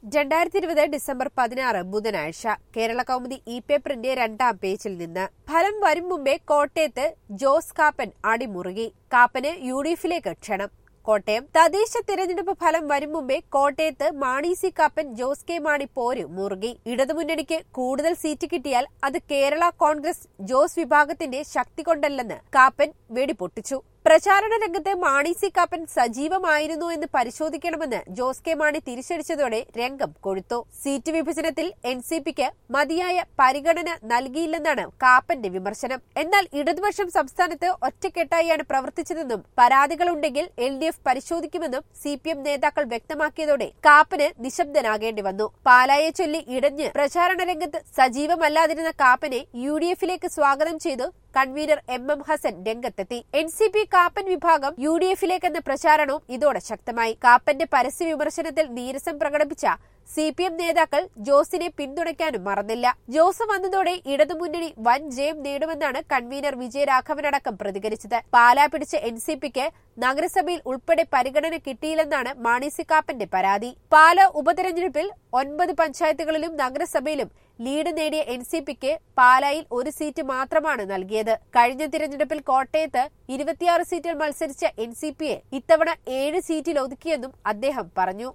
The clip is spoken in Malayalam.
2020 ഡിസംബർ 16 ബുധനാഴ്ച കേരള കൗമുദി പേപ്പറിന്റെ 2ാം പേജിൽ നിന്ന് ഫലം വരും മുമ്പേ കോട്ടയത്ത് ജോസ് കാപ്പൻ അടിമുറുകി. കാപ്പന് യുഡിഎഫിലേക്ക് ക്ഷണം. കോട്ടയം തദ്ദേശ തിരഞ്ഞെടുപ്പ് ഫലം വരും മുമ്പേ കോട്ടയത്ത് മാണി സി കാപ്പൻ ജോസ് കെ മാണി പോര് മുറുകി. ഇടതുമുന്നണിക്ക് കൂടുതൽ സീറ്റ് കിട്ടിയാൽ അത് കേരള കോൺഗ്രസ് ജോസ് വിഭാഗത്തിന്റെ ശക്തി കൊണ്ടല്ലെന്ന് കാപ്പൻ വെടിപൊട്ടിച്ചു. പ്രചാരണ രംഗത്ത് മാണി സി കാപ്പൻ സജീവമായിരുന്നു എന്ന് പരിശോധിക്കണമെന്ന് ജോസ് കെ മാണി തിരിച്ചടിച്ചതോടെ രംഗം കൊഴുത്തു. സീറ്റ് വിഭജനത്തിൽ എൻസിപിക്ക് മതിയായ പരിഗണന നൽകിയില്ലെന്നാണ് കാപ്പന്റെ വിമർശനം. എന്നാൽ ഇടതുപക്ഷം സംസ്ഥാനത്ത് ഒറ്റക്കെട്ടായാണ് പ്രവർത്തിച്ചതെന്നും പരാതികളുണ്ടെങ്കിൽ LDF പരിശോധിക്കുമെന്നും CPM നേതാക്കൾ വ്യക്തമാക്കിയതോടെ കാപ്പന് നിശബ്ദനാകേണ്ടി വന്നു. പാലായെ ചൊല്ലി ഇടഞ്ഞ് പ്രചാരണ രംഗത്ത് സജീവമല്ലാതിരുന്ന കാപ്പനെ UDFിലേക്ക് സ്വാഗതം ചെയ്തു കൺവീനർ MM ഹസൻ രംഗത്തെത്തി. NCP കാപ്പൻ വിഭാഗം UDFിലേക്കെന്ന പ്രചാരണവും ഇതോടെ ശക്തമായി. കാപ്പന്റെ പരസ്യ വിമർശനത്തിൽ നീരസം പ്രകടിപ്പിച്ച CPM നേതാക്കൾ ജോസിനെ പിന്തുണയ്ക്കാനും മറന്നില്ല. ജോസ് വന്നതോടെ ഇടതുമുന്നണി വൻ ജയം നേടുമെന്നാണ് കൺവീനർ വിജയരാഘവനടക്കം പ്രതികരിച്ചത്. പാലാ പിടിച്ച NCPക്ക് നഗരസഭയിൽ ഉൾപ്പെടെ പരിഗണന കിട്ടിയില്ലെന്നാണ് മാണി സി കാപ്പന്റെ പരാതി. പാലാ ഉപതെരഞ്ഞെടുപ്പിൽ 9 പഞ്ചായത്തുകളിലും നഗരസഭയിലും ലീഡ് നേടിയ NCPക്ക് പാലായിൽ 1 സീറ്റ് മാത്രമാണ് നൽകിയത്. കഴിഞ്ഞ തിരഞ്ഞെടുപ്പിൽ കോട്ടയത്ത് 26 സീറ്റിൽ മത്സരിച്ച NCPയെ ഇത്തവണ 7 സീറ്റിൽ ഒതുക്കിയെന്നും അദ്ദേഹം പറഞ്ഞു.